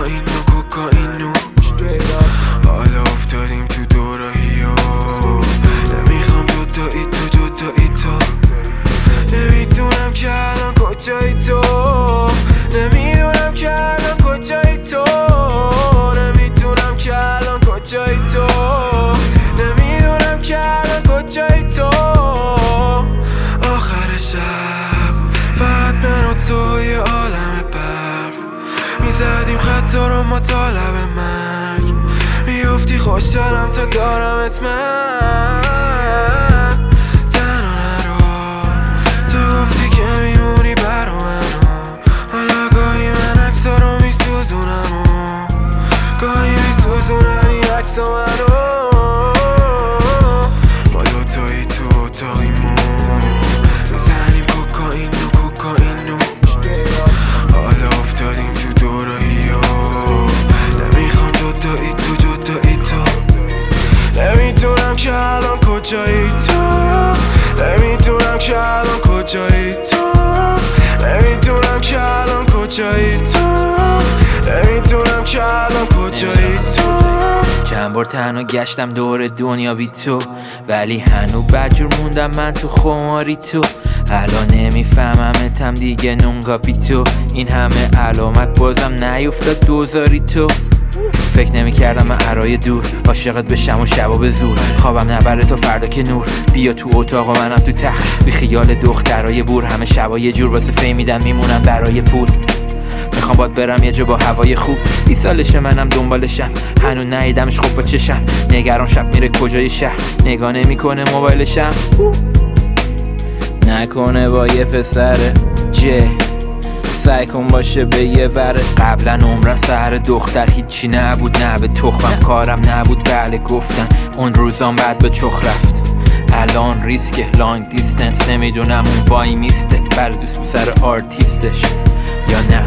کوکائین و کوکائینو حالا افتادیم تو دوراهی و نمیخوام جدایی تو نمیدونم که الان کجایی تو نمیدونم که الان کجایی تو نمیدونم که الان کجایی تو نمیدونم که الان کجایی تو آخر شب فقط من و تو یه عالم برف میزدیم خطا رو مطالب مرگ میفتی خوشحالم تا دارمت من تنها نرو تو گفتی که میمونی برا منو حالا گاهی من عکسا رو میسوزونم و گاهی میسوزونن این عکسا منو ما دوتایی تو اتاقیمون میزنیم کوکائینو حالا افتادیم تو دوراهی و نمیخوام جدایی تو نمیدونم که الان کجایی تو نمیدونم که الان کجایی تو نمیدونم که الان کجایی تو نمیدونم که الان کجایی تو چند بار تنها گشتم دور دنیا بی تو ولی هنو بدجور موندم من تو خماری تو الان نمیفهممتم دیگه نونگا بی تو این همه علامت بازم نیفتاد دوزاری تو فکر نمی کردم من عرای دور عاشقت بشم و شبا به زور خوابم نبره تا فردا که نور بیا تو اتاق و منم تو تخت بی خیال دخترای بور همه شبا یه جور واسه فهمیدن میمونن برای پول میخوام باد برم یه جا با هوای خوب 20 سالشه منم دنبالشم هنو ندیدمش خوب با چشم نگران شب میره کجای شهر نگاه نمیکنه موبایلشم نکنه با یه پسر سعی کن باشه به یه وره قبلا عمرم سهر دختر هیچی نبود نه به تخمم کارم نبود بله گفتم اون روزان بعد به چخ رفت الان ریسک لانگ دیستنس نمیدونم اون وای میسته بله دوست پسر آرتیستش یا نه